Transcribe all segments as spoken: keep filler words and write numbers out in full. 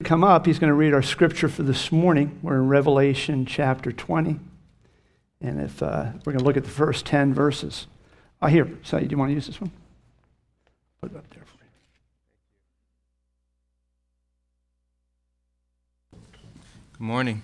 come up, he's going to read our scripture for this morning. We're in Revelation chapter twenty. And if uh, we're going to look at the first ten verses. Oh, here, Sai, do you want to use this one? Put it up there for you. Good morning.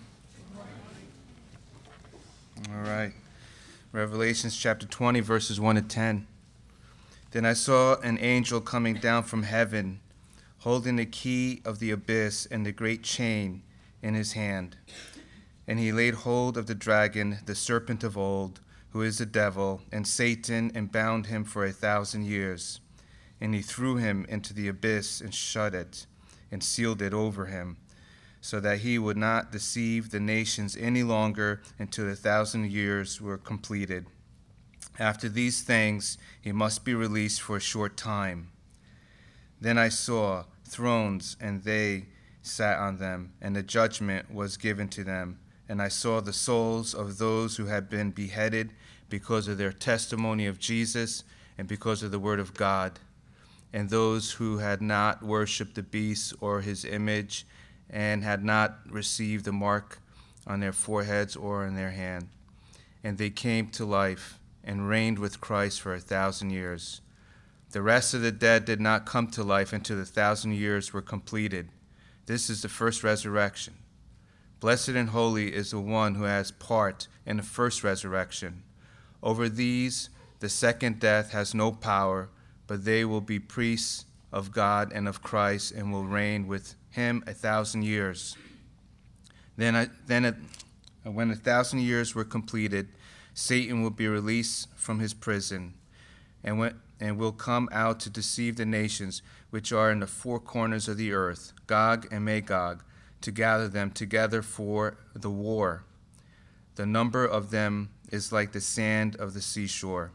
All right. Revelations chapter twenty, verses one to ten. Then I saw an angel coming down from heaven, holding the key of the abyss and the great chain in his hand. And he laid hold of the dragon, the serpent of old, who is the devil, and Satan, and bound him for a thousand years. And he threw him into the abyss and shut it, and sealed it over him, so that he would not deceive the nations any longer until the thousand years were completed. After these things, he must be released for a short time. Then I saw thrones, and they sat on them, and the judgment was given to them. And I saw the souls of those who had been beheaded because of their testimony of Jesus and because of the word of God, and those who had not worshipped the beast or his image, and had not received the mark on their foreheads or in their hand. And they came to life and reigned with Christ for a thousand years. The rest of the dead did not come to life until the thousand years were completed. This is the first resurrection. Blessed and holy is the one who has part in the first resurrection. Over these, the second death has no power, but they will be priests of God and of Christ and will reign with him a thousand years. Then, I, then it, when a thousand years were completed, Satan will be released from his prison and, when, and will come out to deceive the nations which are in the four corners of the earth, Gog and Magog, to gather them together for the war. The number of them is like the sand of the seashore.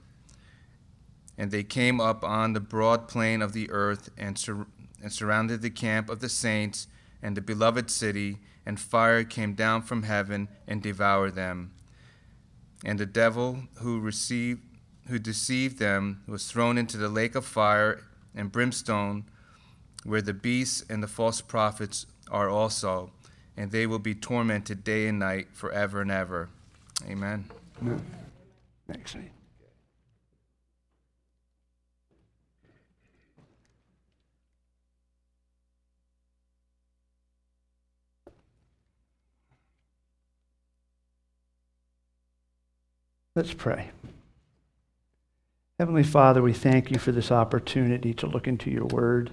And they came up on the broad plain of the earth and, sur- and surrounded the camp of the saints and the beloved city, and fire came down from heaven and devoured them. And the devil who received, who deceived them was thrown into the lake of fire and brimstone, where the beasts and the false prophets are also, and they will be tormented day and night forever and ever. Amen. Amen. Thanks. Let's pray. Heavenly Father, we thank you for this opportunity to look into your word.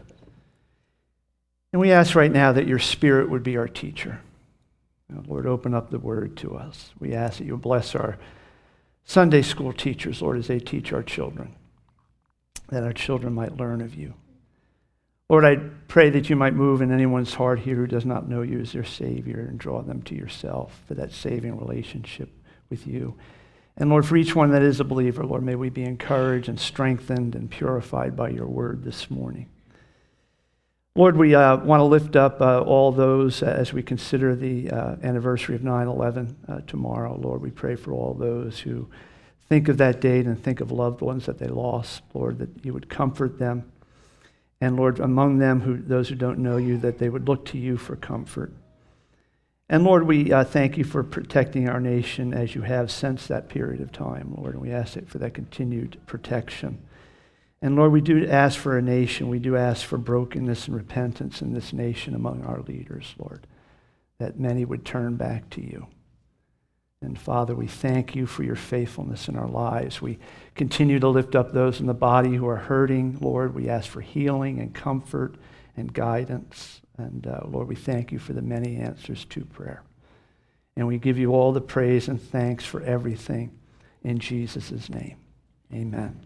And we ask right now that your Spirit would be our teacher. Now, Lord, open up the word to us. We ask that you bless our Sunday school teachers, Lord, as they teach our children, that our children might learn of you. Lord, I pray that you might move in anyone's heart here who does not know you as their Savior and draw them to yourself for that saving relationship with you. And Lord, for each one that is a believer, Lord, may we be encouraged and strengthened and purified by your word this morning. Lord, we uh, want to lift up uh, all those as we consider the uh, anniversary of nine eleven uh, tomorrow. Lord, we pray for all those who think of that date and think of loved ones that they lost. Lord, that you would comfort them. And Lord, among them, who those who don't know you, that they would look to you for comfort. And Lord, we uh, thank you for protecting our nation as you have since that period of time, Lord. And we ask it for that continued protection. And Lord, we do ask for a nation. We do ask for brokenness and repentance in this nation among our leaders, Lord, that many would turn back to you. And Father, we thank you for your faithfulness in our lives. We continue to lift up those in the body who are hurting, Lord. We ask for healing and comfort and guidance. And uh, Lord, we thank you for the many answers to prayer. And we give you all the praise and thanks for everything in Jesus' name. Amen.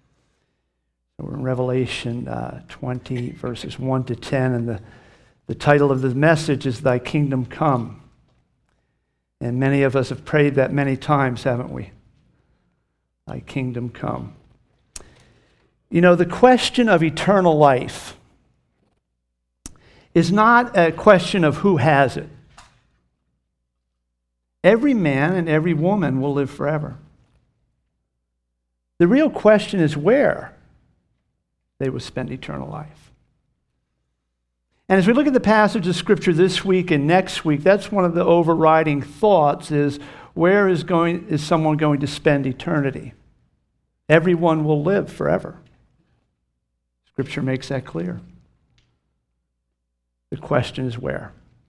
So we're in Revelation uh, twenty, verses one to ten, and the, the title of the message is Thy Kingdom Come. And many of us have prayed that many times, haven't we? Thy kingdom come. You know, the question of eternal life is not a question of who has it. Every man and every woman will live forever. The real question is where they will spend eternal life. And as we look at the passage of Scripture this week and next week, that's one of the overriding thoughts is, where is going is someone going to spend eternity? Everyone will live forever. Scripture makes that clear. The question is where?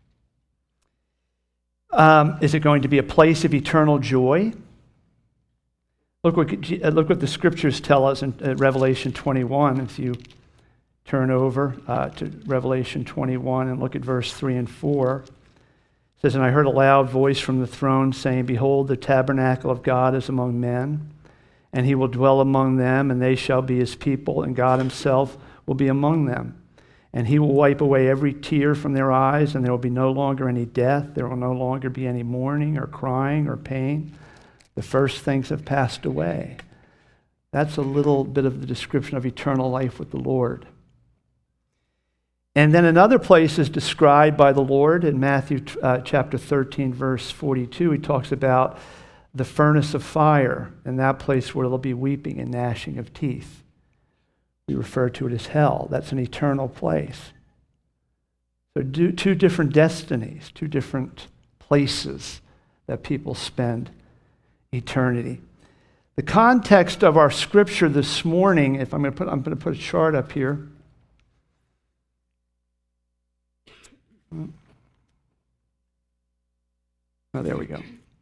Um, is it going to be a place of eternal joy? Look what, look what the Scriptures tell us in uh, Revelation twenty-one. If you turn over uh, to Revelation twenty-one and look at verse three and four. It says, "And I heard a loud voice from the throne saying, Behold, the tabernacle of God is among men, and he will dwell among them, and they shall be his people, and God himself will be among them. And he will wipe away every tear from their eyes, and there will be no longer any death. There will no longer be any mourning or crying or pain. The first things have passed away." That's a little bit of the description of eternal life with the Lord. And then another place is described by the Lord in Matthew uh, chapter thirteen, verse forty-two. He talks about the furnace of fire, and that place where there'll be weeping and gnashing of teeth. We refer to it as hell. That's an eternal place. So do, two different destinies, two different places that people spend eternity. The context of our scripture this morning, if I'm going to put, I'm going to put a chart up here. Oh, there we go.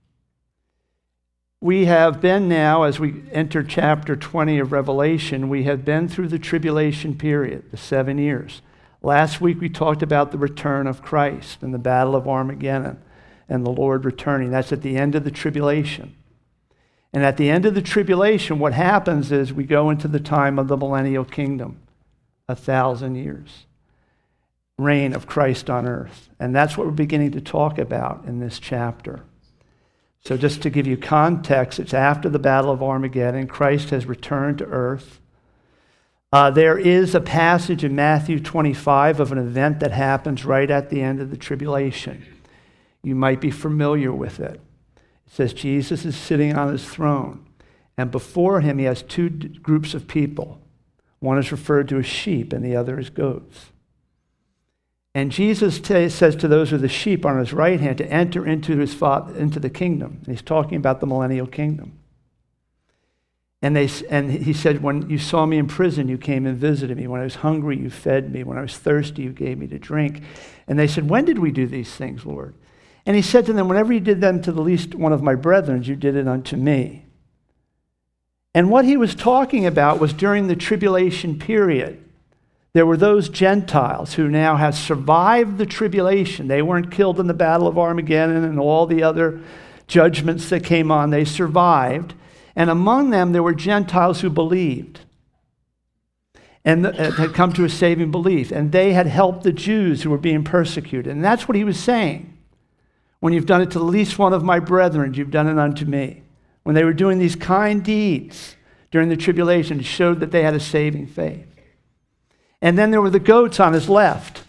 We have been now, as we enter chapter twenty of Revelation, we have been through the tribulation period, the seven years. Last week we talked about the return of Christ and the battle of Armageddon and the Lord returning. That's at the end of the tribulation. And at the end of the tribulation, what happens is we go into the time of the millennial kingdom, a thousand years. Reign of Christ on earth. And that's what we're beginning to talk about in this chapter. So just to give you context, it's after the Battle of Armageddon. Christ has returned to earth. Uh, there is a passage in Matthew twenty-five of an event that happens right at the end of the tribulation. You might be familiar with it. It says Jesus is sitting on his throne, and before him he has two d- groups of people. One is referred to as sheep, and the other as goats. And Jesus t- says to those with the sheep on his right hand to enter into his father, into the kingdom. And he's talking about the millennial kingdom. And they and he said, when you saw me in prison, you came and visited me. When I was hungry, you fed me. When I was thirsty, you gave me to drink. And they said, when did we do these things, Lord? And he said to them, whenever you did them to the least one of my brethren, you did it unto me. And what he was talking about was during the tribulation period. There were those Gentiles who now have survived the tribulation. They weren't killed in the Battle of Armageddon and all the other judgments that came on. They survived. And among them, there were Gentiles who believed and had come to a saving belief. And they had helped the Jews who were being persecuted. And that's what he was saying. When you've done it to the least one of my brethren, you've done it unto me. When they were doing these kind deeds during the tribulation, it showed that they had a saving faith. And then there were the goats on his left.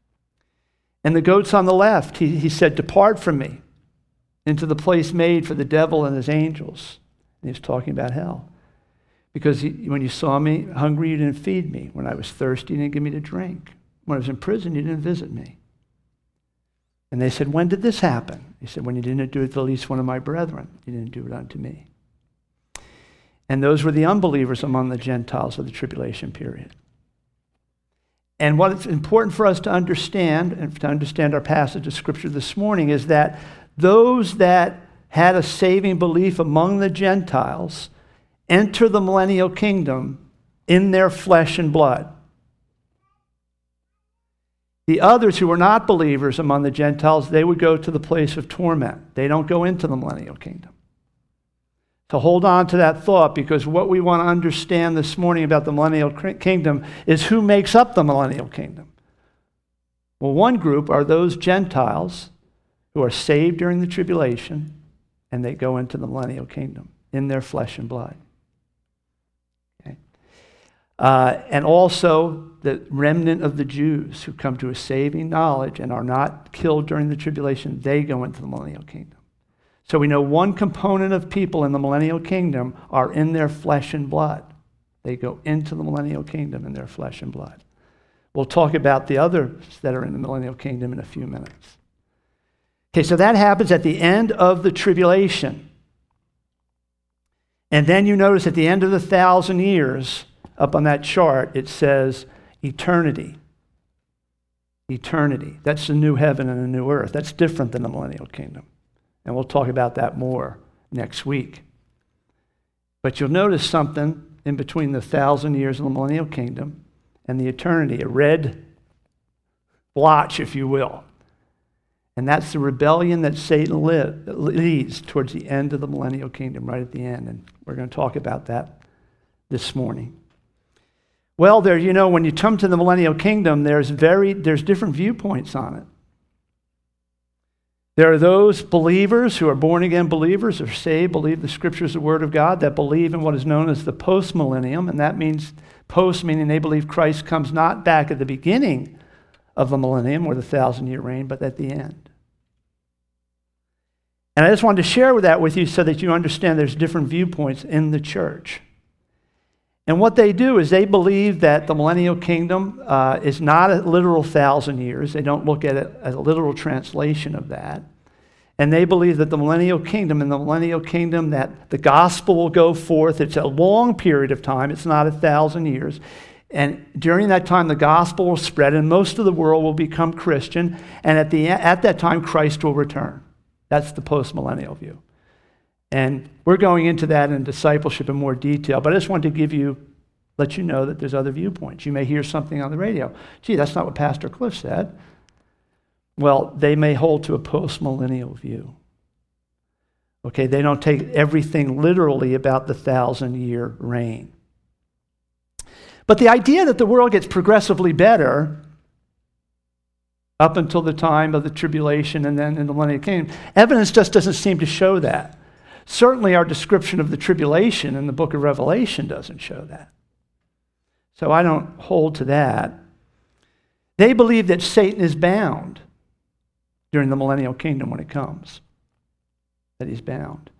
And the goats on the left, he, he said, depart from me into the place made for the devil and his angels. And he was talking about hell. Because he, when you saw me hungry, you didn't feed me. When I was thirsty, you didn't give me to drink. When I was in prison, you didn't visit me. And they said, when did this happen? He said, when you didn't do it to the least one of my brethren, you didn't do it unto me. And those were the unbelievers among the Gentiles of the tribulation period. And what's important for us to understand, and to understand our passage of Scripture this morning, is that those that had a saving belief among the Gentiles enter the millennial kingdom in their flesh and blood. The others who were not believers among the Gentiles, they would go to the place of torment. They don't go into the millennial kingdom. To hold on to that thought, because what we want to understand this morning about the millennial kingdom is who makes up the millennial kingdom. Well, one group are those Gentiles who are saved during the tribulation, and they go into the millennial kingdom in their flesh and blood. Okay. Uh, and also the remnant of the Jews who come to a saving knowledge and are not killed during the tribulation, they go into the millennial kingdom. So we know one component of people in the millennial kingdom are in their flesh and blood. They go into the millennial kingdom in their flesh and blood. We'll talk about the others that are in the millennial kingdom in a few minutes. Okay, so that happens at the end of the tribulation. And then you notice at the end of the thousand years, up on that chart, it says eternity. Eternity. That's the new heaven and the new earth. That's different than the millennial kingdom. And we'll talk about that more next week. But you'll notice something in between the thousand years of the millennial kingdom and the eternity, a red blotch, if you will. And that's the rebellion that Satan leads towards the end of the millennial kingdom, right at the end. And we're going to talk about that this morning. Well, there, you know, when you come to the millennial kingdom, there's very, there's different viewpoints on it. There are those believers who are born-again believers, or saved, believe the Scriptures, the Word of God, that believe in what is known as the post-millennium, and that means post, meaning they believe Christ comes not back at the beginning of the millennium or the thousand-year reign, but at the end. And I just wanted to share that with you so that you understand there's different viewpoints in the church. And what they do is they believe that the millennial kingdom uh, is not a literal thousand years. They don't look at it as a literal translation of that. And they believe that the millennial kingdom, in the millennial kingdom, that the gospel will go forth. It's a long period of time. It's not a thousand years. And during that time, the gospel will spread, and most of the world will become Christian. And at the at that time, Christ will return. That's the post-millennial view. And we're going into that in discipleship in more detail, but I just wanted to give you, let you know that there's other viewpoints. You may hear something on the radio. Gee, that's not what Pastor Cliff said. Well, they may hold to a post-millennial view. Okay, they don't take everything literally about the thousand-year reign. But the idea that the world gets progressively better up until the time of the tribulation and then in the millennial kingdom, evidence just doesn't seem to show that. Certainly our description of the tribulation in the book of Revelation doesn't show that. So I don't hold to that. They believe that Satan is bound during the millennial kingdom when it comes, that he's bound.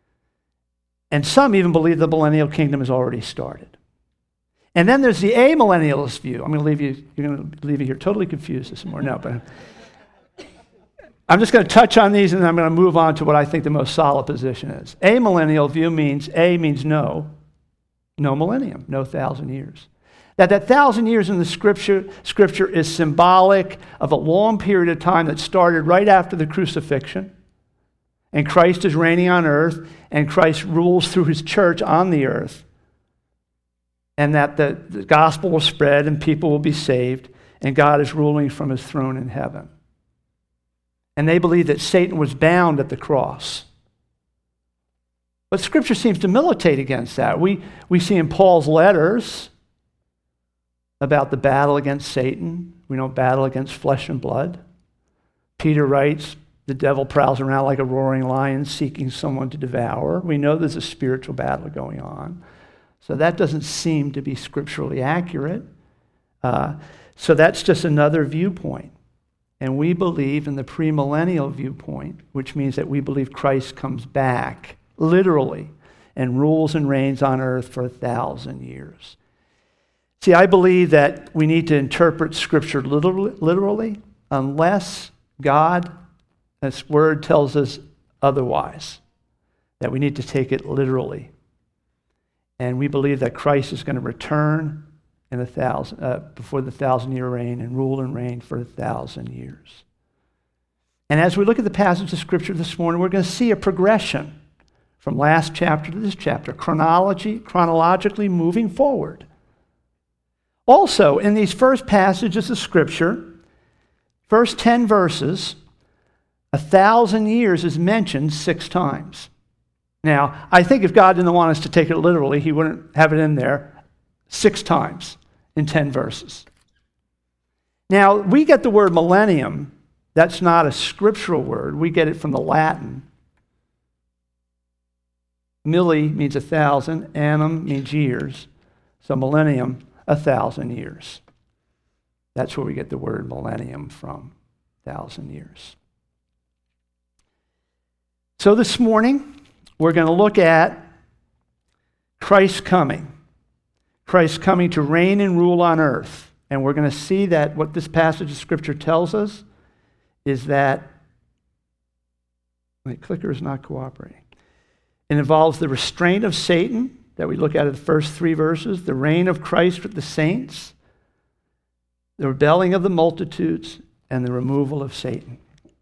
And some even believe the millennial kingdom has already started. And then there's the amillennialist view. I'm going to leave you, you're going to leave you here totally confused this morning. No, but I'm just going to touch on these and then I'm going to move on to what I think the most solid position is. Amillennial view means, A means no, no millennium, no thousand years. That that thousand years in the scripture, scripture is symbolic of a long period of time that started right after the crucifixion. And Christ is reigning on earth, and Christ rules through his church on the earth. And that the, the gospel will spread and people will be saved, and God is ruling from his throne in heaven. And they believe that Satan was bound at the cross. But Scripture seems to militate against that. We, we see in Paul's letters about the battle against Satan. We don't battle against flesh and blood. Peter writes, the devil prowls around like a roaring lion seeking someone to devour. We know there's a spiritual battle going on. So that doesn't seem to be scripturally accurate. Uh, so that's just another viewpoint. And we believe in the premillennial viewpoint, which means that we believe Christ comes back, literally, and rules and reigns on earth for a thousand years. See, I believe that we need to interpret Scripture literally unless God, this word tells us otherwise, that we need to take it literally. And we believe that Christ is going to return in a thousand, uh, before the thousand-year reign and rule and reign for a thousand years. And as we look at the passage of Scripture this morning, we're going to see a progression from last chapter to this chapter, chronology, chronologically moving forward. Also, in these first passages of Scripture, first ten verses, a thousand years is mentioned six times. Now, I think if God didn't want us to take it literally, he wouldn't have it in there six times in ten verses. Now, we get the word millennium. That's not a scriptural word. We get it from the Latin. Milli means a thousand. Annum means years. So millennium, a thousand years. That's where we get the word millennium from, thousand years. So this morning, we're going to look at Christ's coming. Christ coming to reign and rule on earth And we're going to see that what this passage of Scripture tells us is that my clicker is not cooperating. It involves the restraint of Satan that we look at in the first three verses, the reign of Christ with the saints, the rebelling of the multitudes, and the removal of Satan.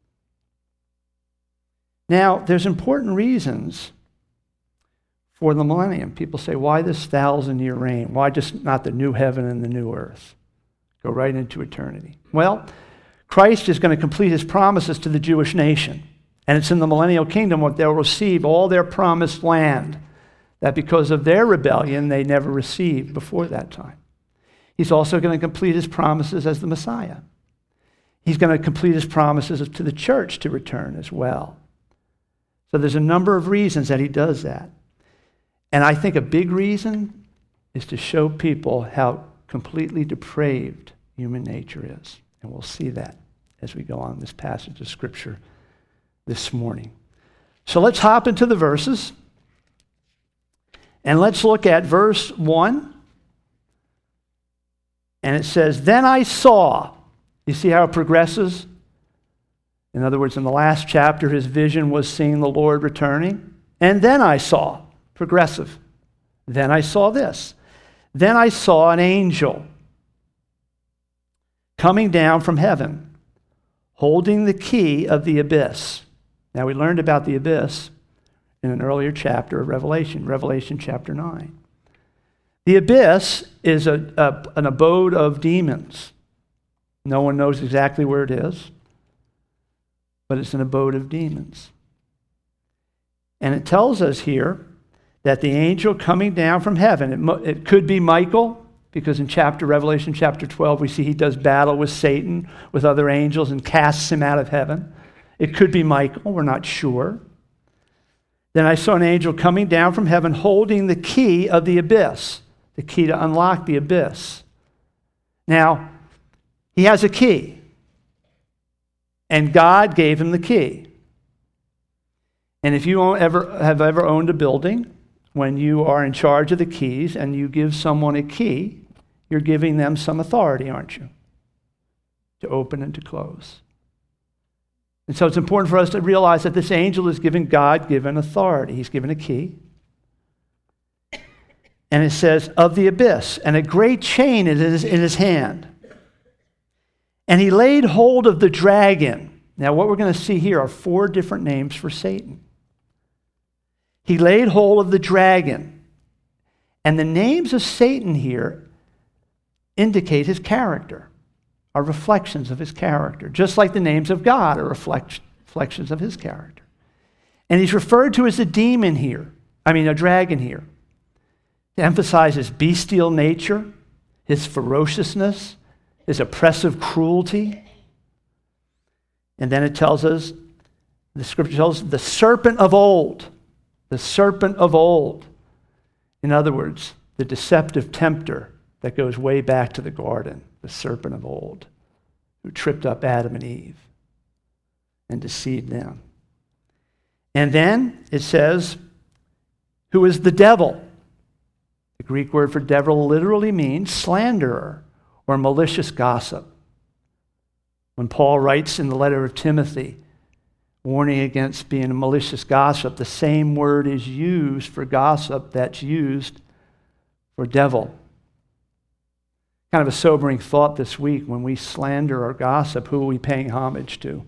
Now, there's important reasons for the millennium. People say, why this thousand-year reign? Why just not the new heaven and the new earth? Go right into eternity. Well, Christ is going to complete his promises to the Jewish nation. And it's in the millennial kingdom where they'll receive all their promised land that because of their rebellion, they never received before that time. He's also going to complete his promises as the Messiah. He's going to complete his promises to the church to return as well. So there's a number of reasons that he does that. And I think a big reason is to show people how completely depraved human nature is. And we'll see that as we go on this passage of Scripture this morning. So let's hop into the verses. And let's look at verse one. And it says, then I saw. You see how it progresses? In other words, in the last chapter, his vision was seeing the Lord returning. And then I saw. Progressive. Then I saw this. Then I saw an angel coming down from heaven, holding the key of the abyss. Now, we learned about the abyss in an earlier chapter of Revelation, Revelation chapter nine. The abyss is a, a, an abode of demons. No one knows exactly where it is, but it's an abode of demons. And it tells us here that the angel coming down from heaven, it, it could be Michael, because in chapter Revelation chapter twelve, we see he does battle with Satan, with other angels, and casts him out of heaven. It could be Michael, we're not sure. Then I saw an angel coming down from heaven holding the key of the abyss, the key to unlock the abyss. Now, he has a key, and God gave him the key. And if you ever have ever owned a building, when you are in charge of the keys and you give someone a key, you're giving them some authority, aren't you? To open and to close. And so it's important for us to realize that this angel is given God-given authority. He's given a key. And it says, of the abyss, and a great chain is in his, in his hand. And he laid hold of the dragon. Now, what we're going to see here are four different names for Satan. He laid hold of the dragon. And the names of Satan here indicate his character, are reflections of his character, just like the names of God are reflect, reflections of his character. And he's referred to as a demon here, I mean a dragon here, to emphasize his bestial nature, his ferociousness, his oppressive cruelty. And then it tells us, the scripture tells us, the serpent of old, the serpent of old. In other words, the deceptive tempter that goes way back to the garden, the serpent of old, who tripped up Adam and Eve and deceived them. And then it says, who is the devil? The Greek word for devil literally means slanderer or malicious gossip. When Paul writes in the letter of Timothy, warning against being a malicious gossip, the same word is used for gossip that's used for devil. Kind of a sobering thought this week. When we slander or gossip, who are we paying homage to?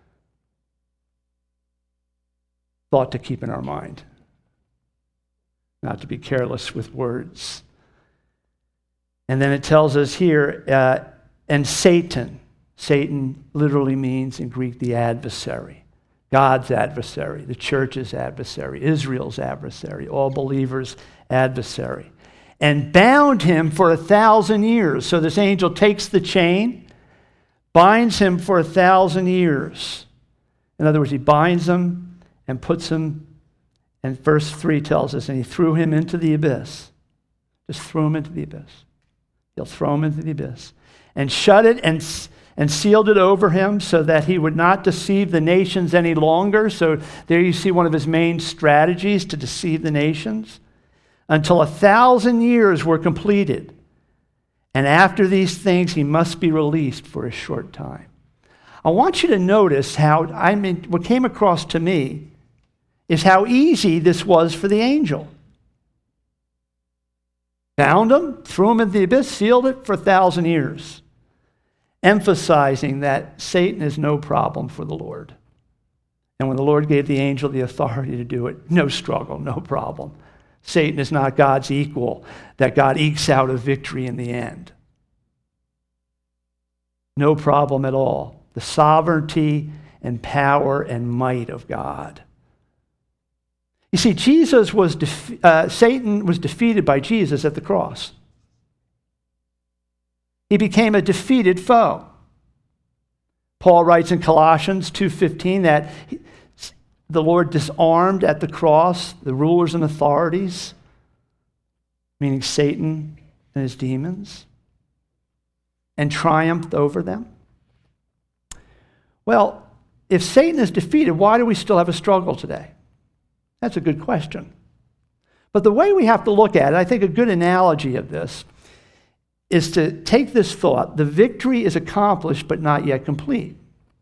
Thought to keep in our mind. Not to be careless with words. And then it tells us here, uh, and Satan. Satan literally means in Greek the adversary. God's adversary, the church's adversary, Israel's adversary, all believers' adversary. And bound him for a thousand years. So this angel takes the chain, binds him for a thousand years. In other words, he binds him and puts him, and verse three tells us, and he threw him into the abyss. Just threw him into the abyss. He'll throw him into the abyss. And shut it and, and sealed it over him so that he would not deceive the nations any longer. So there you see one of his main strategies, to deceive the nations. Until a thousand years were completed. And after these things, he must be released for a short time. I want you to notice how, I mean, what came across to me is how easy this was for the angel. Found him, threw him into the abyss, sealed it for a thousand years, emphasizing that Satan is no problem for the Lord. And when the Lord gave the angel the authority to do it, no struggle, no problem. Satan is not God's equal, that God ekes out a victory in the end. No problem at all. The sovereignty and power and might of God. You see, Jesus was defe- uh, Satan was defeated by Jesus at the cross. He became a defeated foe. Paul writes in Colossians two fifteen that he, the Lord disarmed at the cross the rulers and authorities, meaning Satan and his demons, and triumphed over them. Well, if Satan is defeated, why do we still have a struggle today? That's a good question. But the way we have to look at it, I think a good analogy of this is to take this thought: the victory is accomplished but not yet complete.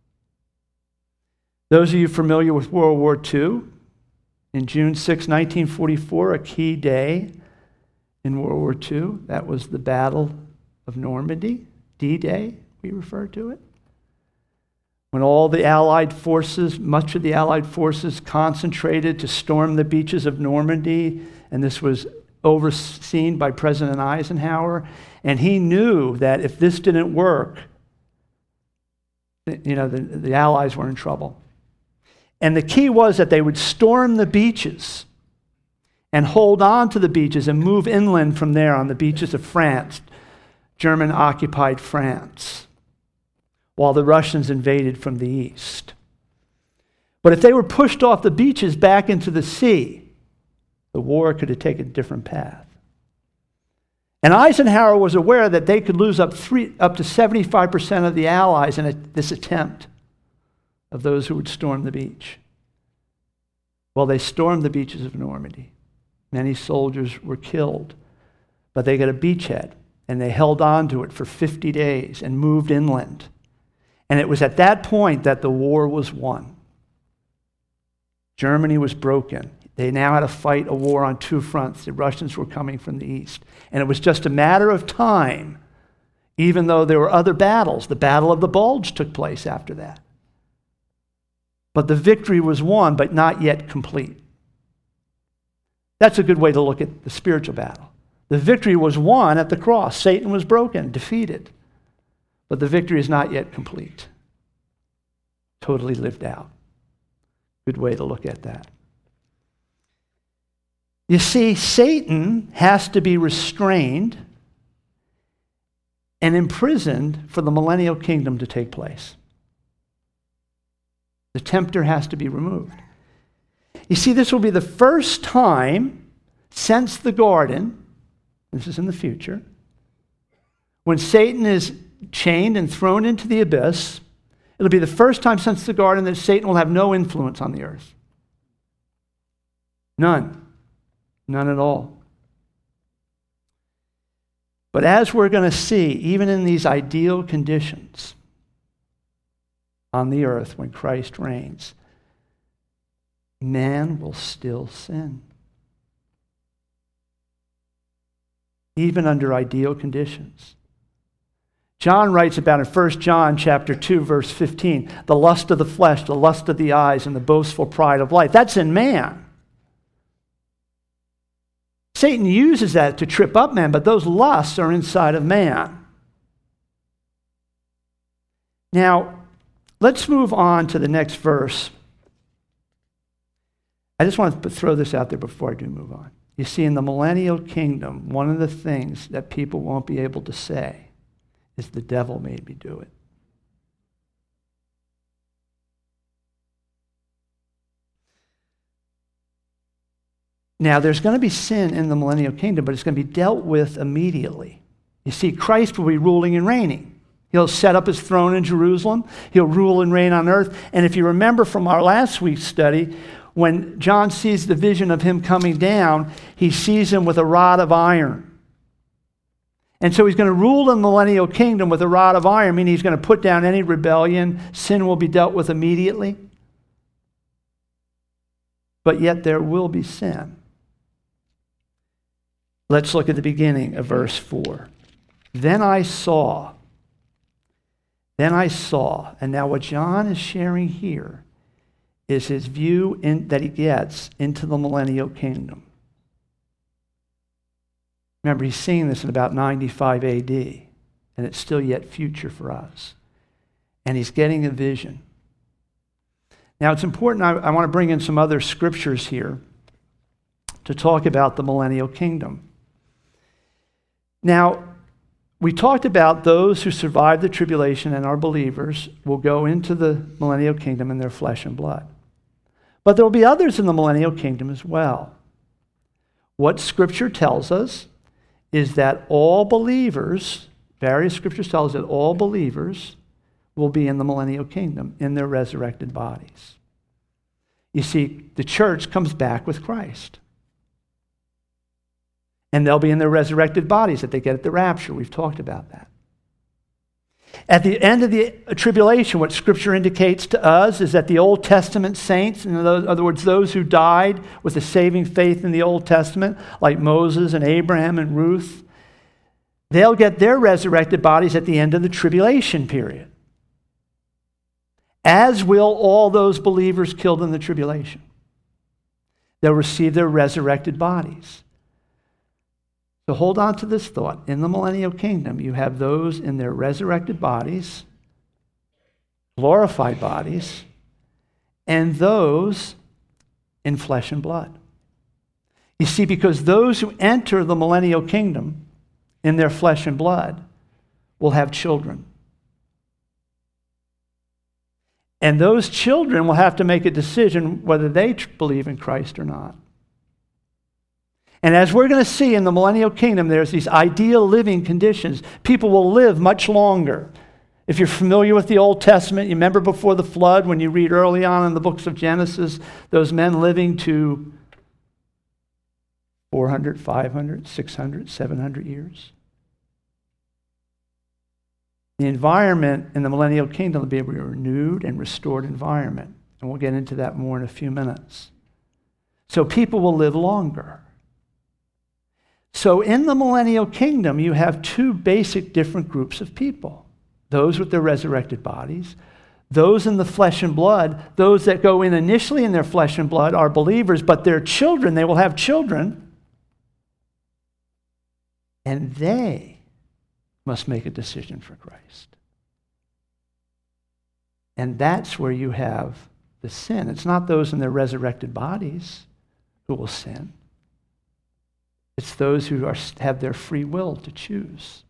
Those of you familiar with World War Two, in June sixth, nineteen forty-four, a key day in World War Two, that was the Battle of Normandy, D-Day, we refer to it. When all the Allied forces, much of the Allied forces concentrated to storm the beaches of Normandy, and this was overseen by President Eisenhower, and he knew that if this didn't work, you know, the, the Allies were in trouble. And the key was that they would storm the beaches and hold on to the beaches and move inland from there on the beaches of France, German-occupied France, while the Russians invaded from the east. But if they were pushed off the beaches back into the sea, the war could have taken a different path. And Eisenhower was aware that they could lose up, three, up to seventy-five percent of the Allies in a, this attempt of those who would storm the beach. Well, they stormed the beaches of Normandy. Many soldiers were killed, but they got a beachhead, and they held on to it for fifty days and moved inland. And it was at that point that the war was won. Germany was broken. They now had to fight a war on two fronts. The Russians were coming from the east. And it was just a matter of time, even though there were other battles. The Battle of the Bulge took place after that. But the victory was won, but not yet complete. That's a good way to look at the spiritual battle. The victory was won at the cross. Satan was broken, defeated. But the victory is not yet complete. Totally lived out. Good way to look at that. You see, Satan has to be restrained and imprisoned for the millennial kingdom to take place. The tempter has to be removed. You see, this will be the first time since the garden, this is in the future, when Satan is chained and thrown into the abyss. It'll be the first time since the garden that Satan will have no influence on the earth. None. None at all. But as we're going to see, even in these ideal conditions on the earth when Christ reigns, man will still sin. Even under ideal conditions. John writes about in First John chapter two, verse fifteen, the lust of the flesh, the lust of the eyes, and the boastful pride of life. That's in man. Satan uses that to trip up man, but those lusts are inside of man. Now, let's move on to the next verse. I just want to throw this out there before I do move on. You see, in the millennial kingdom, one of the things that people won't be able to say is the devil made me do it. Now, there's going to be sin in the millennial kingdom, but it's going to be dealt with immediately. You see, Christ will be ruling and reigning. He'll set up his throne in Jerusalem. He'll rule and reign on earth. And if you remember from our last week's study, when John sees the vision of him coming down, he sees him with a rod of iron. And so he's going to rule the millennial kingdom with a rod of iron, meaning he's going to put down any rebellion. Sin will be dealt with immediately. But yet there will be sin. Let's look at the beginning of verse four. Then I saw. Then I saw. And now what John is sharing here is his view in, that he gets into the millennial kingdom. Remember, he's seeing this in about ninety-five A D, and it's still yet future for us. And he's getting a vision. Now, it's important, I, I want to bring in some other scriptures here to talk about the millennial kingdom. Now, we talked about those who survive the tribulation and are believers will go into the millennial kingdom in their flesh and blood. But there will be others in the millennial kingdom as well. What Scripture tells us is that all believers, various Scriptures tell us that all believers will be in the millennial kingdom in their resurrected bodies. You see, the church comes back with Christ. And they'll be in their resurrected bodies that they get at the rapture. We've talked about that. At the end of the tribulation, what Scripture indicates to us is that the Old Testament saints, in other words, those who died with a saving faith in the Old Testament, like Moses and Abraham and Ruth, they'll get their resurrected bodies at the end of the tribulation period, as will all those believers killed in the tribulation. They'll receive their resurrected bodies. So hold on to this thought. In the millennial kingdom, you have those in their resurrected bodies, glorified bodies, and those in flesh and blood. You see, because those who enter the millennial kingdom in their flesh and blood will have children. And those children will have to make a decision whether they believe in Christ or not. And as we're going to see in the millennial kingdom, there's these ideal living conditions. People will live much longer. If you're familiar with the Old Testament, you remember before the flood, when you read early on in the books of Genesis, those men living to four hundred, five hundred, six hundred, seven hundred years. The environment in the millennial kingdom will be a renewed and restored environment. And we'll get into that more in a few minutes. So people will live longer. So in the millennial kingdom, you have two basic different groups of people. Those with their resurrected bodies, those in the flesh and blood. Those that go in initially in their flesh and blood are believers, but their children, they will have children. And they must make a decision for Christ. And that's where you have the sin. It's not those in their resurrected bodies who will sin. It's those who are, have their free will to choose.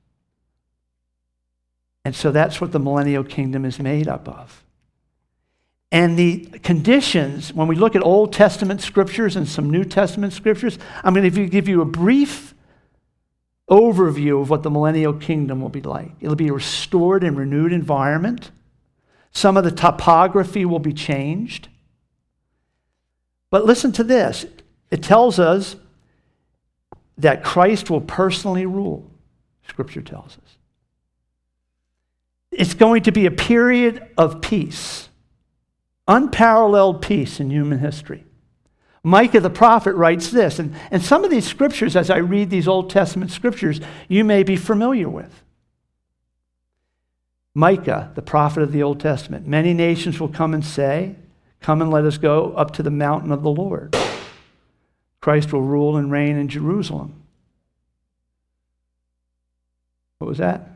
And so that's what the millennial kingdom is made up of. And the conditions, when we look at Old Testament scriptures and some New Testament scriptures, I'm going to give you a brief overview of what the millennial kingdom will be like. It'll be a restored and renewed environment. Some of the topography will be changed. But listen to this. It tells us that Christ will personally rule, Scripture tells us. It's going to be a period of peace, unparalleled peace in human history. Micah the prophet writes this, and, and some of these scriptures, as I read these Old Testament scriptures, you may be familiar with. Micah, the prophet of the Old Testament, many nations will come and say, "Come and let us go up to the mountain of the Lord." Christ will rule and reign in Jerusalem. What was that?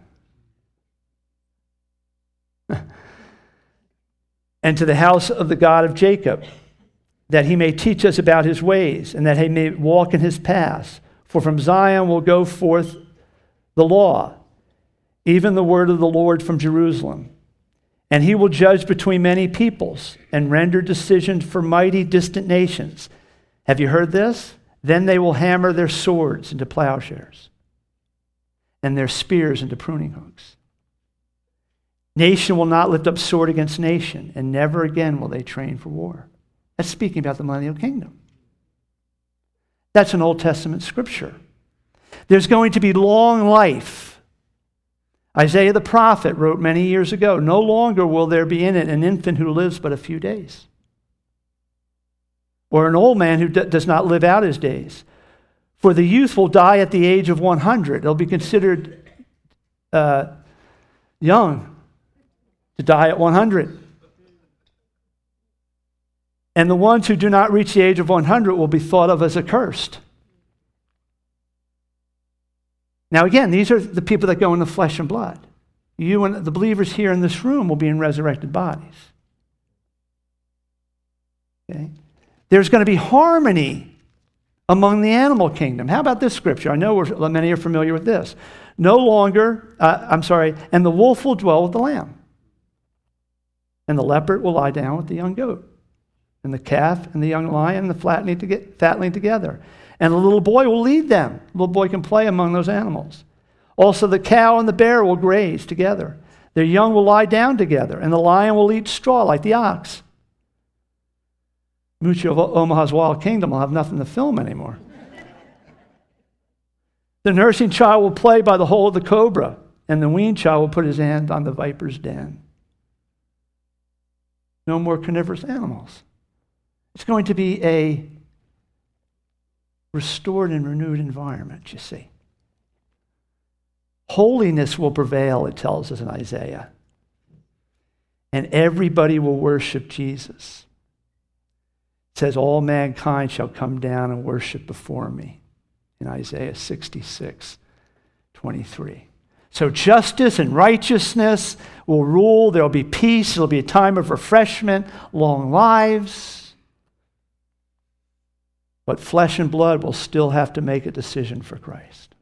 And to the house of the God of Jacob, that he may teach us about his ways, and that he may walk in his paths. For from Zion will go forth the law, even the word of the Lord from Jerusalem. And he will judge between many peoples, and render decisions for mighty distant nations. Have you heard this? Then they will hammer their swords into plowshares, and their spears into pruning hooks. Nation will not lift up sword against nation, and never again will they train for war. That's speaking about the millennial kingdom. That's an Old Testament scripture. There's going to be long life. Isaiah the prophet wrote many years ago, no longer will there be in it an infant who lives but a few days, or an old man who d- does not live out his days. For the youth will die at the age of one hundred. They'll be considered uh, young to die at one hundred. And the ones who do not reach the age of one hundred will be thought of as accursed. Now again, these are the people that go in the flesh and blood. You and the believers here in this room will be in resurrected bodies. Okay? There's going to be harmony among the animal kingdom. How about this scripture? I know we're, many are familiar with this. No longer, uh, I'm sorry, and the wolf will dwell with the lamb, and the leopard will lie down with the young goat, and the calf and the young lion and the fatling, to get, fatling together. And the little boy will lead them. The little boy can play among those animals. Also the cow and the bear will graze together. Their young will lie down together, and the lion will eat straw like the ox. Mucho of Omaha's Wild Kingdom will have nothing to film anymore. The nursing child will play by the hole of the cobra, and the weaned child will put his hand on the viper's den. No more carnivorous animals. It's going to be a restored and renewed environment, you see. Holiness will prevail, it tells us in Isaiah. And everybody will worship Jesus. It says, all mankind shall come down and worship before me, in Isaiah sixty-six, twenty-three. So justice and righteousness will rule. There will be peace. There will be a time of refreshment, long lives. But flesh and blood will still have to make a decision for Christ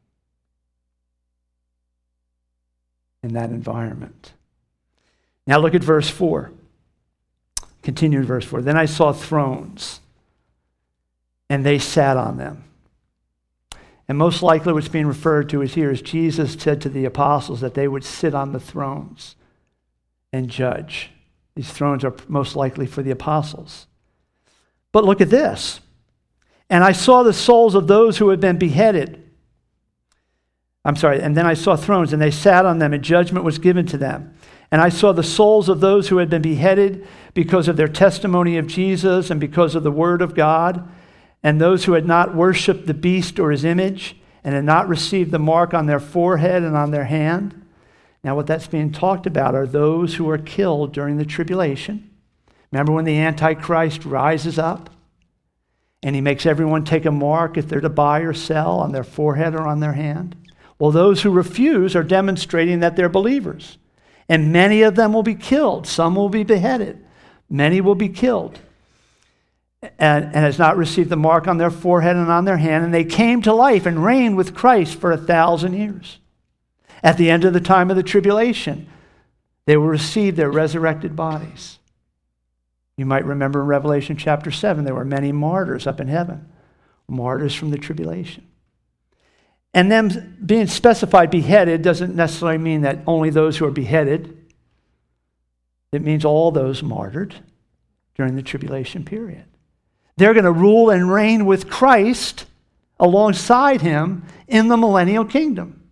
in that environment. Now look at verse four. Continue in verse four. Then I saw thrones, and they sat on them. And most likely what's being referred to is here is Jesus said to the apostles that they would sit on the thrones and judge. These thrones are most likely for the apostles. But look at this. And I saw the souls of those who had been beheaded. I'm sorry, and then I saw thrones, and they sat on them, and judgment was given to them. And I saw the souls of those who had been beheaded because of their testimony of Jesus and because of the word of God, and those who had not worshipped the beast or his image, and had not received the mark on their forehead and on their hand. Now what that's being talked about are those who are killed during the tribulation. Remember when the Antichrist rises up? And he makes everyone take a mark if they're to buy or sell on their forehead or on their hand. Well, those who refuse are demonstrating that they're believers. And many of them will be killed. Some will be beheaded. Many will be killed. And, and has not received the mark on their forehead and on their hand. And they came to life and reigned with Christ for a thousand years. At the end of the time of the tribulation, they will receive their resurrected bodies. You might remember in Revelation chapter seven, there were many martyrs up in heaven, martyrs from the tribulation. And them being specified beheaded doesn't necessarily mean that only those who are beheaded. It means all those martyred during the tribulation period. They're going to rule and reign with Christ alongside him in the millennial kingdom.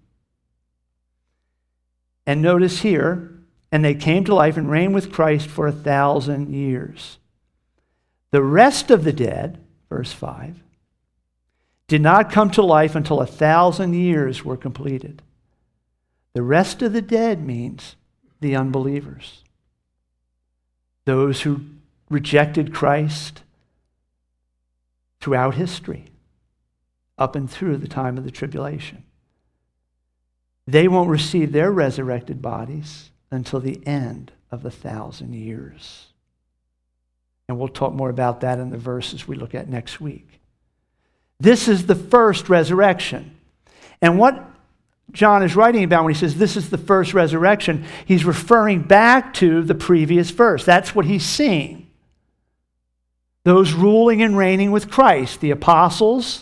And notice here, and they came to life and reigned with Christ for a thousand years. The rest of the dead, verse five, did not come to life until a thousand years were completed. The rest of the dead means the unbelievers. Those who rejected Christ throughout history, up and through the time of the tribulation. They won't receive their resurrected bodies until the end of the thousand years. And we'll talk more about that in the verses we look at next week. This is the first resurrection. And what John is writing about when he says this is the first resurrection, he's referring back to the previous verse. That's what he's seeing. Those ruling and reigning with Christ, the apostles,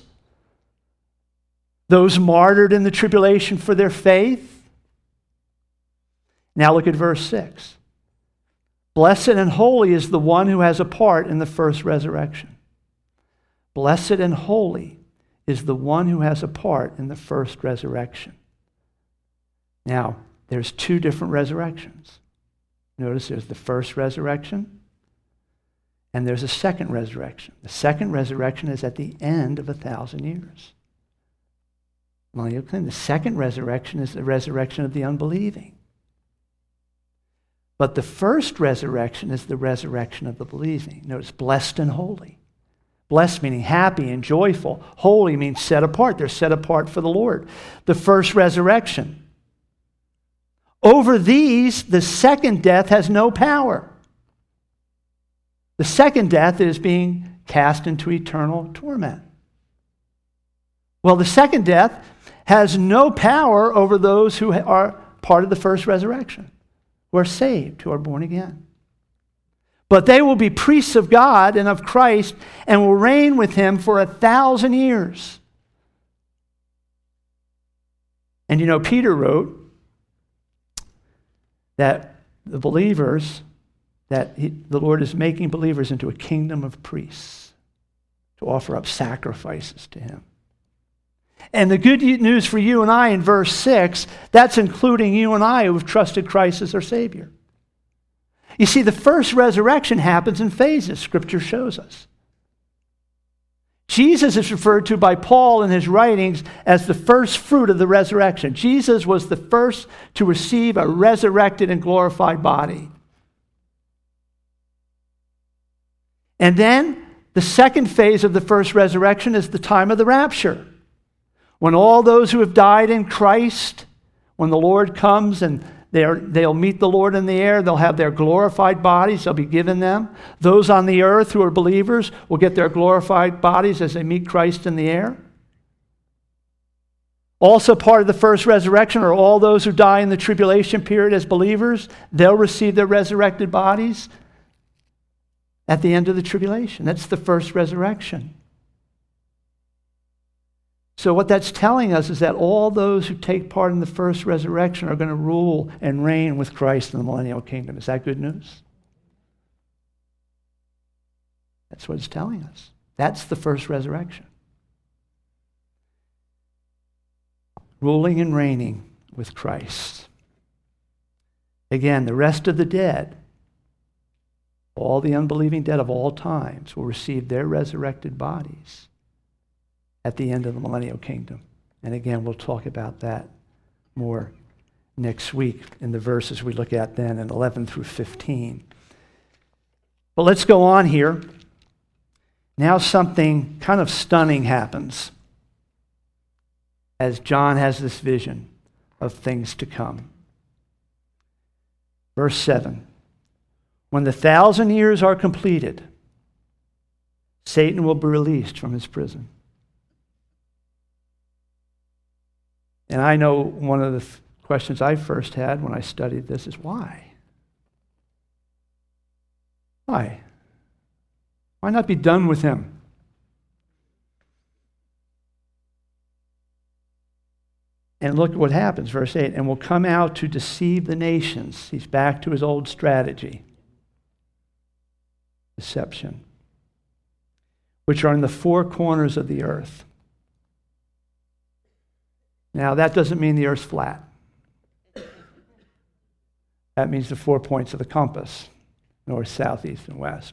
those martyred in the tribulation for their faith. Now look at verse six. Blessed and holy is the one who has a part in the first resurrection. Blessed and holy is the one who has a part in the first resurrection. Now, there's two different resurrections. Notice there's the first resurrection and there's a second resurrection. The second resurrection is at the end of a thousand years. The second resurrection is the resurrection of the unbelieving. But the first resurrection is the resurrection of the believing. Notice, blessed and holy. Blessed meaning happy and joyful. Holy means set apart. They're set apart for the Lord. The first resurrection. Over these, the second death has no power. The second death is being cast into eternal torment. Well, the second death has no power over those who are part of the first resurrection, who are saved, who are born again. But they will be priests of God and of Christ and will reign with him for a thousand years. And you know, Peter wrote that the believers, that he, the Lord is making believers into a kingdom of priests to offer up sacrifices to him. And the good news for you and I in verse six, that's including you and I who have trusted Christ as our Savior. You see, the first resurrection happens in phases, Scripture shows us. Jesus is referred to by Paul in his writings as the first fruit of the resurrection. Jesus was the first to receive a resurrected and glorified body. And then the second phase of the first resurrection is the time of the rapture, when all those who have died in Christ, when the Lord comes and they'll meet the Lord in the air, they'll have their glorified bodies, they'll be given them. Those on the earth who are believers will get their glorified bodies as they meet Christ in the air. Also part of the first resurrection are all those who die in the tribulation period as believers. They'll receive their resurrected bodies at the end of the tribulation. That's the first resurrection. So what that's telling us is that all those who take part in the first resurrection are going to rule and reign with Christ in the millennial kingdom. Is that good news? That's what it's telling us. That's the first resurrection. Ruling and reigning with Christ. Again, the rest of the dead, all the unbelieving dead of all times, will receive their resurrected bodies at the end of the millennial kingdom. And again, we'll talk about that more next week in the verses we look at then in eleven through fifteen. But let's go on here. Now something kind of stunning happens as John has this vision of things to come. Verse seven. When the thousand years are completed, Satan will be released from his prison. And I know one of the th- questions I first had when I studied this is why? Why? Why not be done with him? And look at what happens, verse eight. And will come out to deceive the nations. He's back to his old strategy. Deception. Which are in the four corners of the earth. Now, that doesn't mean the earth's flat. That means the four points of the compass, north, south, east, and west.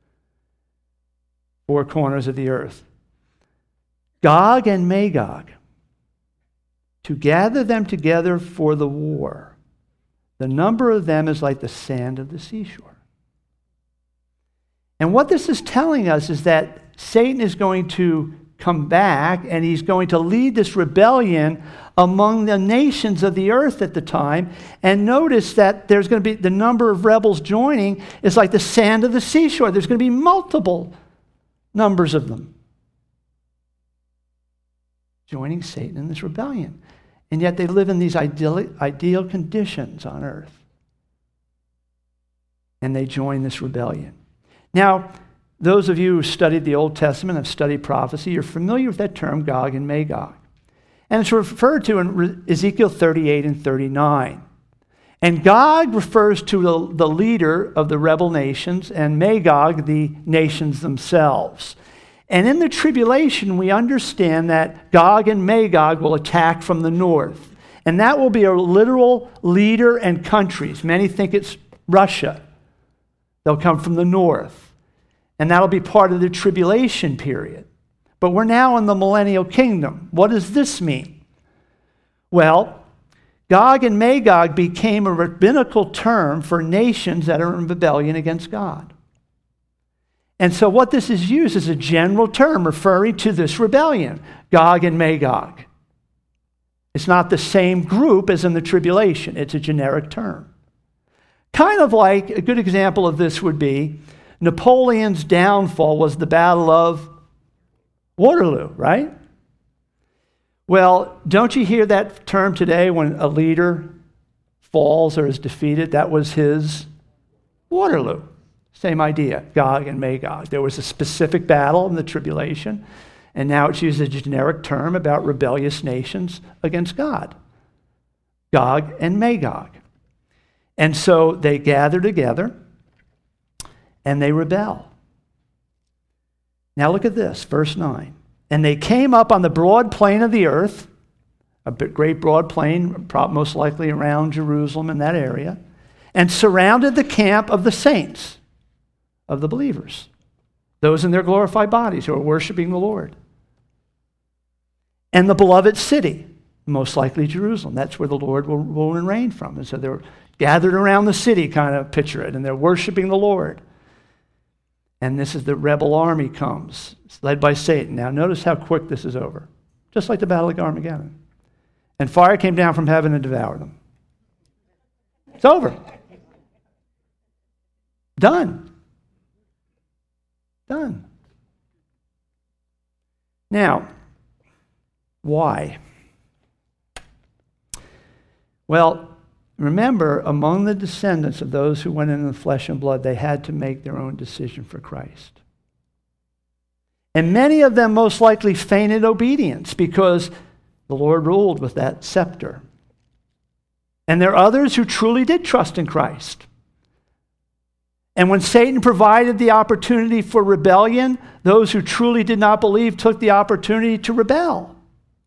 Four corners of the earth. Gog and Magog, to gather them together for the war. The number of them is like the sand of the seashore. And what this is telling us is that Satan is going to come back and he's going to lead this rebellion among the nations of the earth at the time. And notice that there's going to be the number of rebels joining is like the sand of the seashore. There's going to be multiple numbers of them joining Satan in this rebellion. And yet they live in these ideal, ideal conditions on earth. And they join this rebellion. Now, those of you who studied the Old Testament, have studied prophecy, you're familiar with that term, Gog and Magog. And it's referred to in Ezekiel thirty-eight and thirty-nine. And Gog refers to the, the leader of the rebel nations, and Magog, the nations themselves. And in the tribulation, we understand that Gog and Magog will attack from the north. And that will be a literal leader and countries. Many think it's Russia. They'll come from the north. And that'll be part of the tribulation period. But we're now in the millennial kingdom. What does this mean? Well, Gog and Magog became a rabbinical term for nations that are in rebellion against God. And so what this is used as a general term referring to this rebellion, Gog and Magog. It's not the same group as in the tribulation. It's a generic term. Kind of like, a good example of this would be, Napoleon's downfall was the Battle of Waterloo, right? Well, don't you hear that term today when a leader falls or is defeated? That was his Waterloo. Same idea, Gog and Magog. There was a specific battle in the tribulation, and now it's used as a generic term about rebellious nations against God. Gog and Magog. And so they gather together, and they rebel. Now look at this, verse nine. And they came up on the broad plain of the earth, a great broad plain, most likely around Jerusalem in that area, and surrounded the camp of the saints, of the believers, those in their glorified bodies who are worshiping the Lord. And the beloved city, most likely Jerusalem. That's where the Lord will rule and reign from. And so they're gathered around the city, kind of picture it, and they're worshiping the Lord. And this is the rebel army comes. It's led by Satan. Now notice how quick this is over. Just like the Battle of Armageddon. And fire came down from heaven and devoured them. It's over. Done. Done. Now, why? Well, remember, among the descendants of those who went in the flesh and blood, they had to make their own decision for Christ. And many of them most likely feigned obedience because the Lord ruled with that scepter. And there are others who truly did trust in Christ. And when Satan provided the opportunity for rebellion, those who truly did not believe took the opportunity to rebel.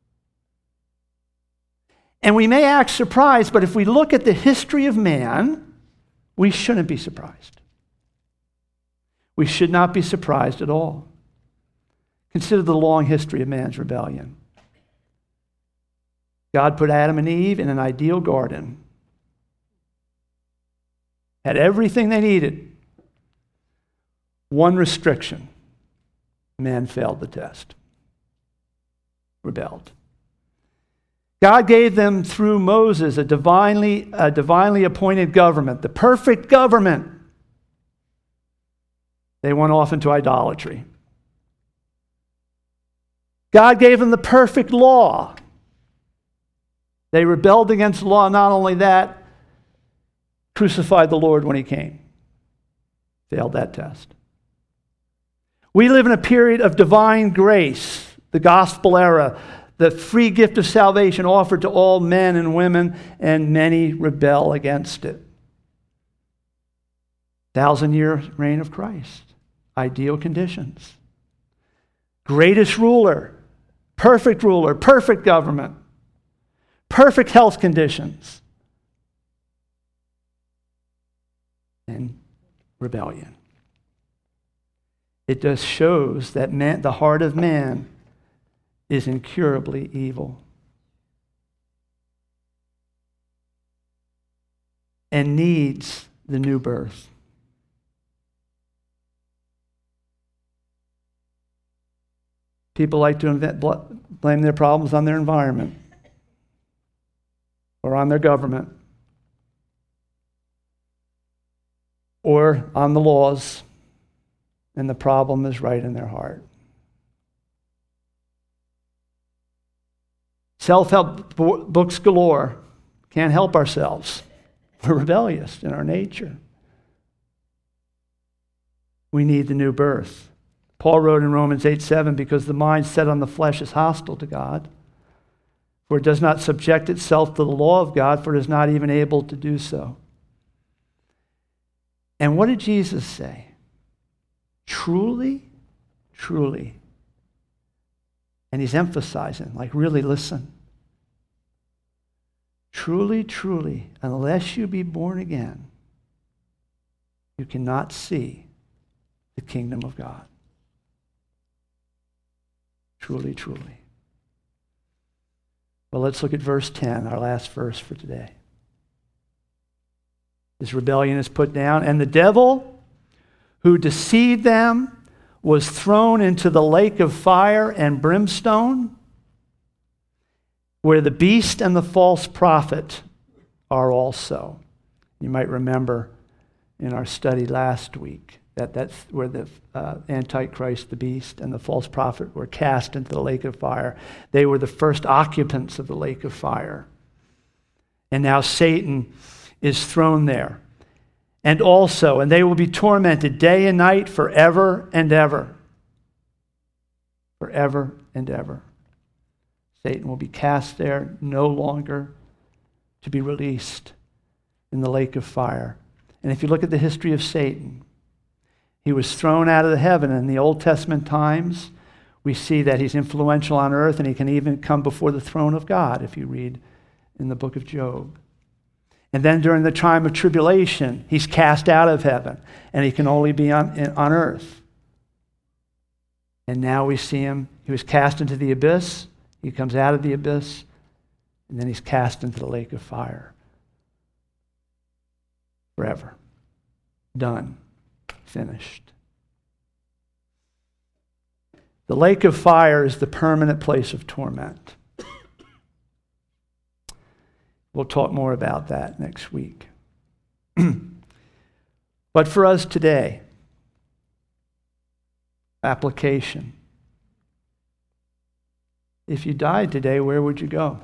And we may act surprised, but if we look at the history of man, we shouldn't be surprised. We should not be surprised at all. Consider the long history of man's rebellion. God put Adam and Eve in an ideal garden. Had everything they needed. One restriction. Man failed the test. Rebelled. God gave them through Moses a divinely, a divinely appointed government, the perfect government. They went off into idolatry. God gave them the perfect law. They rebelled against the law. Not only that, crucified the Lord when he came. Failed that test. We live in a period of divine grace, the gospel era, the free gift of salvation offered to all men and women, and many rebel against it. Thousand-year reign of Christ. Ideal conditions. Greatest ruler. Perfect ruler. Perfect government. Perfect health conditions. And rebellion. It just shows that man, the heart of man is incurably evil. And needs the new birth. People like to invent, blame their problems on their environment or on their government or on the laws, and the problem is right in their heart. Self-help books galore. Can't help ourselves. We're rebellious in our nature. We need the new birth. Paul wrote in Romans eight seven, because the mind set on the flesh is hostile to God, for it does not subject itself to the law of God, for it is not even able to do so. And what did Jesus say? Truly, truly, And he's emphasizing, like, really listen. Truly, truly, unless you be born again, you cannot see the kingdom of God. Truly, truly. Well, let's look at verse ten, our last verse for today. This rebellion is put down, and the devil who deceived them was thrown into the lake of fire and brimstone, where the beast and the false prophet are also. You might remember in our study last week that that's where the uh, Antichrist, the beast, and the false prophet were cast into the lake of fire. They were the first occupants of the lake of fire. And now Satan is thrown there. And also, and they will be tormented day and night forever and ever. Forever and ever. Satan will be cast there, no longer to be released in the lake of fire. And if you look at the history of Satan, he was thrown out of the heaven. In the Old Testament times, we see that he's influential on earth, and he can even come before the throne of God, if you read in the book of Job. And then during the time of tribulation, he's cast out of heaven, and he can only be on, on earth. And now we see him, he was cast into the abyss, he comes out of the abyss, and then he's cast into the lake of fire. Forever. Done. Finished. The lake of fire is the permanent place of torment. We'll talk more about that next week. But for us today, application. If you died today, where would you go?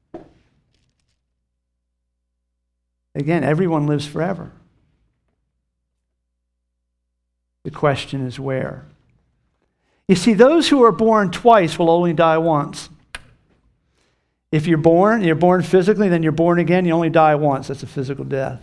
Again, everyone lives forever. The question is where? You see, those who are born twice will only die once. If you're born, you're born physically, then you're born again, you only die once. That's a physical death.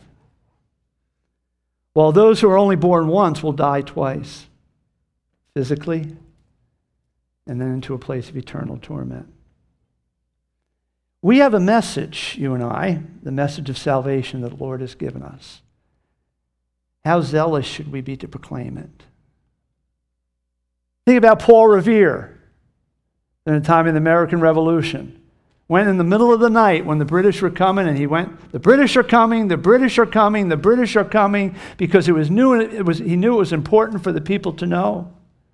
While those who are only born once will die twice. Physically, and then into a place of eternal torment. We have a message, you and I, the message of salvation that the Lord has given us. How zealous should we be to proclaim it? Think about Paul Revere in the time of the American Revolution. Went in the middle of the night when the British were coming, and he went, the British are coming, the British are coming, the British are coming, because it was new, it was, he knew it was important for the people to know.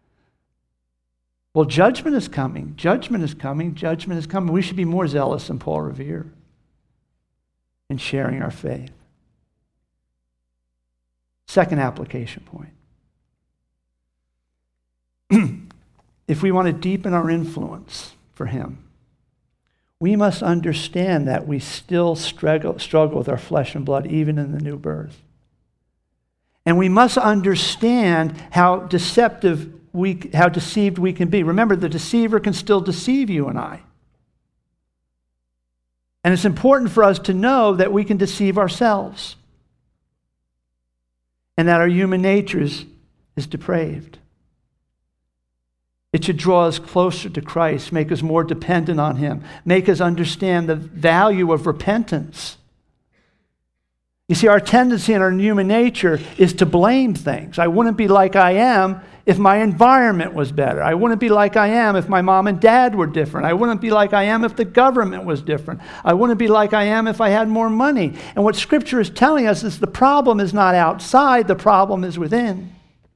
Well, judgment is coming, judgment is coming, judgment is coming. We should be more zealous than Paul Revere in sharing our faith. Second application point. If we want to deepen our influence for him, we must understand that we still struggle, struggle with our flesh and blood, even in the new birth. And we must understand how deceptive we, how deceived we can be. Remember, the deceiver can still deceive you and I. And it's important for us to know that we can deceive ourselves. And that our human nature is, is depraved. It should draw us closer to Christ, make us more dependent on him, make us understand the value of repentance. You see, our tendency in our human nature is to blame things. I wouldn't be like I am if my environment was better. I wouldn't be like I am if my mom and dad were different. I wouldn't be like I am if the government was different. I wouldn't be like I am if I had more money. And what Scripture is telling us is the problem is not outside, the problem is within.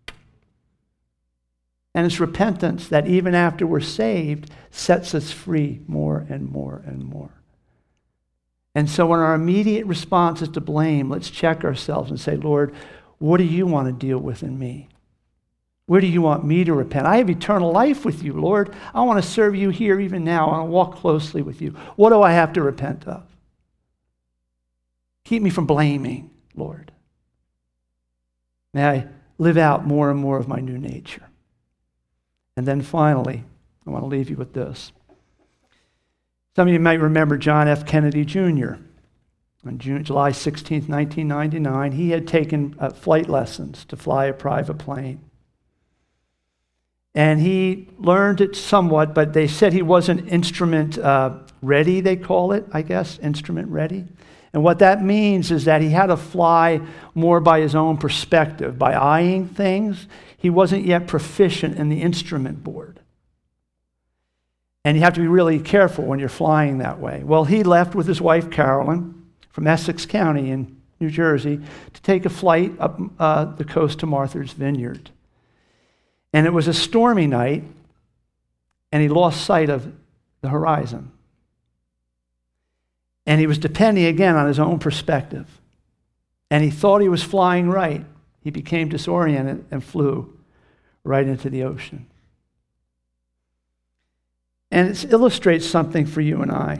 And it's repentance that even after we're saved sets us free more and more and more. And so when our immediate response is to blame, let's check ourselves and say, Lord, what do you want to deal with in me? Where do you want me to repent? I have eternal life with you, Lord. I want to serve you here even now. I want to walk closely with you. What do I have to repent of? Keep me from blaming, Lord. May I live out more and more of my new nature. And then finally, I want to leave you with this. Some of you might remember John F. Kennedy Junior On June, July sixteenth, nineteen ninety-nine, he had taken uh, flight lessons to fly a private plane. And he learned it somewhat, but they said he wasn't instrument uh, ready, they call it, I guess, instrument ready. And what that means is that he had to fly more by his own perspective, by eyeing things. He wasn't yet proficient in the instrument board. And you have to be really careful when you're flying that way. Well, he left with his wife, Carolyn, from Essex County in New Jersey, to take a flight up uh, the coast to Martha's Vineyard. And it was a stormy night, and he lost sight of the horizon. And he was depending again on his own perspective. And he thought he was flying right. He became disoriented and flew right into the ocean. And it illustrates something for you and I,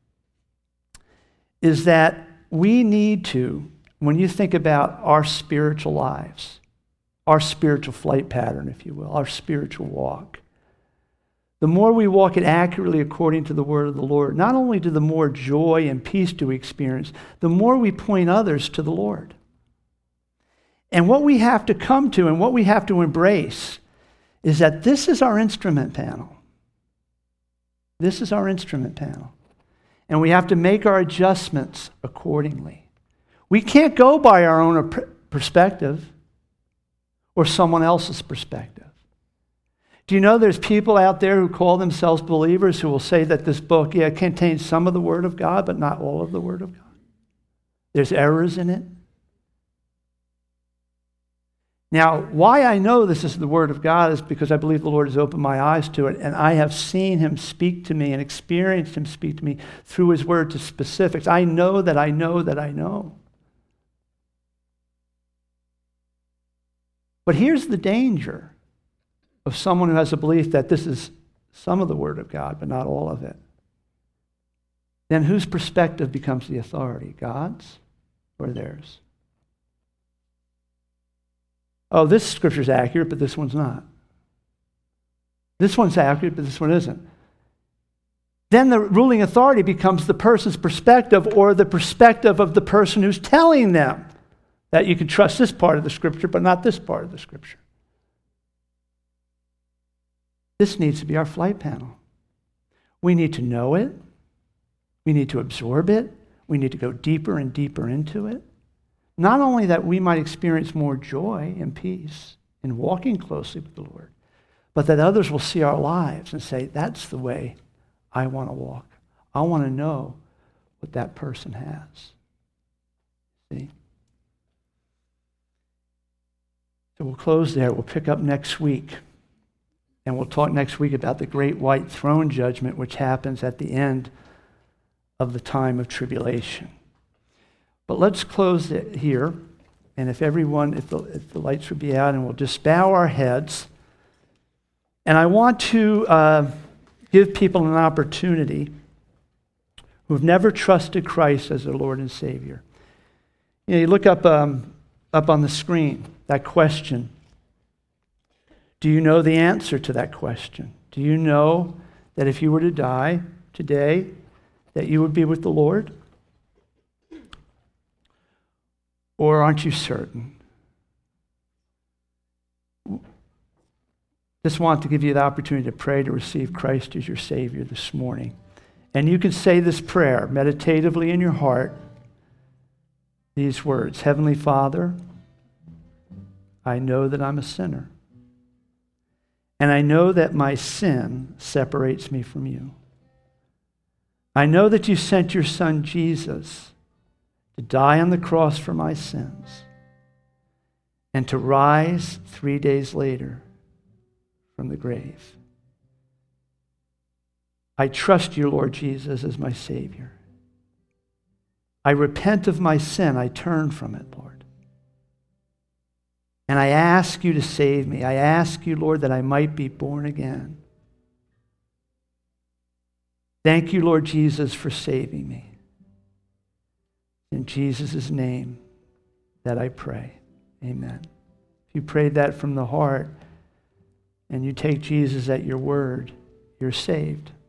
is that we need to, when you think about our spiritual lives, our spiritual flight pattern, if you will, our spiritual walk, the more we walk it accurately according to the word of the Lord, not only do the more joy and peace do we experience, the more we point others to the Lord. And what we have to come to and what we have to embrace is that this is our instrument panel. This is our instrument panel. And we have to make our adjustments accordingly. We can't go by our own perspective or someone else's perspective. Do you know there's people out there who call themselves believers who will say that this book, yeah, contains some of the Word of God, but not all of the Word of God? There's errors in it. Now, why I know this is the Word of God is because I believe the Lord has opened my eyes to it, and I have seen Him speak to me and experienced Him speak to me through His Word to specifics. I know that I know that I know. But here's the danger of someone who has a belief that this is some of the Word of God, but not all of it. Then whose perspective becomes the authority? God's or theirs? Oh, this scripture's accurate, but this one's not. This one's accurate, but this one isn't. Then the ruling authority becomes the person's perspective or the perspective of the person who's telling them that you can trust this part of the scripture, but not this part of the scripture. This needs to be our flight panel. We need to know it. We need to absorb it. We need to go deeper and deeper into it. Not only that we might experience more joy and peace in walking closely with the Lord, but that others will see our lives and say, that's the way I want to walk. I want to know what that person has. See? So we'll close there. We'll pick up next week. And we'll talk next week about the great white throne judgment, which happens at the end of the time of tribulation. But let's close it here. And if everyone, if the, if the lights would be out, and we'll just bow our heads. And I want to uh, give people an opportunity who've never trusted Christ as their Lord and Savior. You know, you look up, um, up on the screen, that question. Do you know the answer to that question? Do you know that if you were to die today, that you would be with the Lord? Or aren't you certain? Just want to give you the opportunity to pray to receive Christ as your Savior this morning. And you can say this prayer meditatively in your heart, these words: Heavenly Father, I know that I'm a sinner. And I know that my sin separates me from you. I know that you sent your Son, Jesus, to die on the cross for my sins and to rise three days later from the grave. I trust you, Lord Jesus, as my Savior. I repent of my sin. I turn from it, Lord. And I ask you to save me. I ask you, Lord, that I might be born again. Thank you, Lord Jesus, for saving me. In Jesus' name that I pray. Amen. If you prayed that from the heart and you take Jesus at your word, you're saved.